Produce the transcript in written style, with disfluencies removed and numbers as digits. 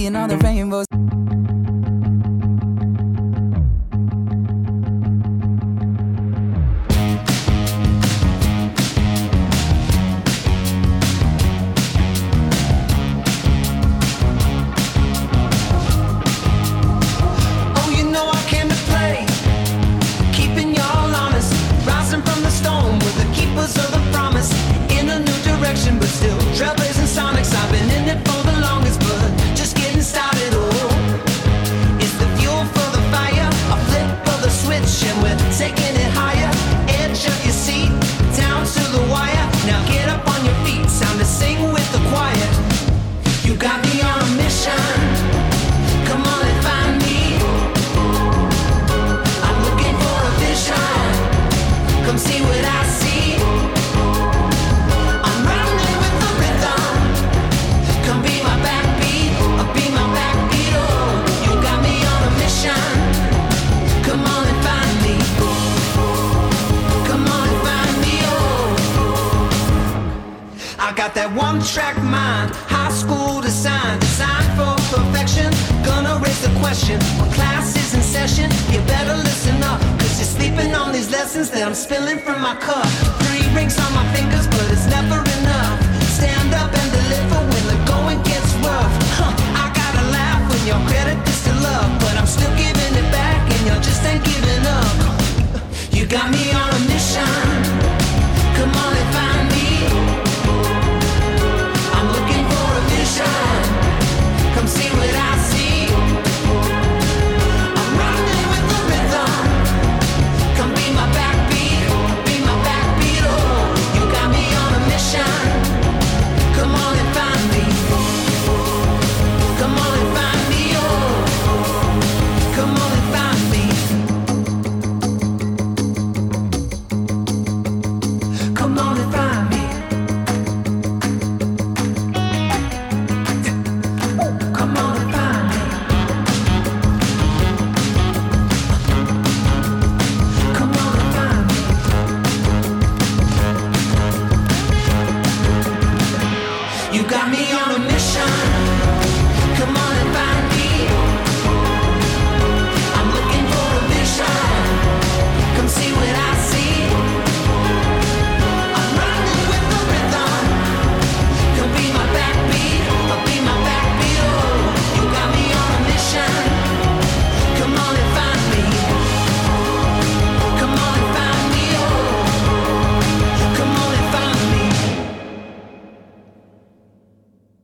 seeing all the rainbows. But still, trailblazing sonics. I've been in it for the longest, but just getting started. Oh, it's the fuel for the fire. A flip of the switch, and we're taking it higher. Edge of your seat, down to the wire. Now get up on your feet, time to sing with the choir. You got me on a mission. Come on and find me. I'm looking for a vision. Come see what I see. I got that one-track mind, high school design, designed for perfection. Gonna raise the question, when class is in session, you better listen up, cause you're sleeping on these lessons that I'm spilling from my cup. 3 rings on my fingers, but it's never enough. Stand up and deliver when the going gets rough. I gotta laugh when your credit is to love, but I'm still giving it back and you just ain't giving up. You got me on a